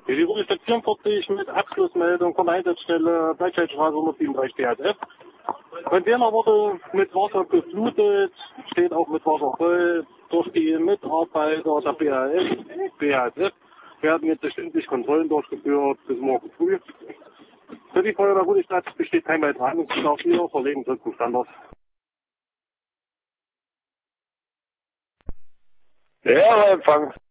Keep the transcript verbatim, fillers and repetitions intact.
Die Ruhestadt vierundvierzig mit Abschlussmeldung von der Einsatzstelle Breitscheidstraße hundertsiebenunddreißig B H S F. Container wurde mit Wasser geflutet, steht auch mit Wasser voll. Durch die Mitarbeiter der B H S, B H S F werden jetzt stündlich Kontrollen durchgeführt bis morgen früh. Für die Feuerwehr Ruhestadt besteht kein weiterer Handlungsbedarf. Wir verlegen zurück zum Standort. Ja, Empfang.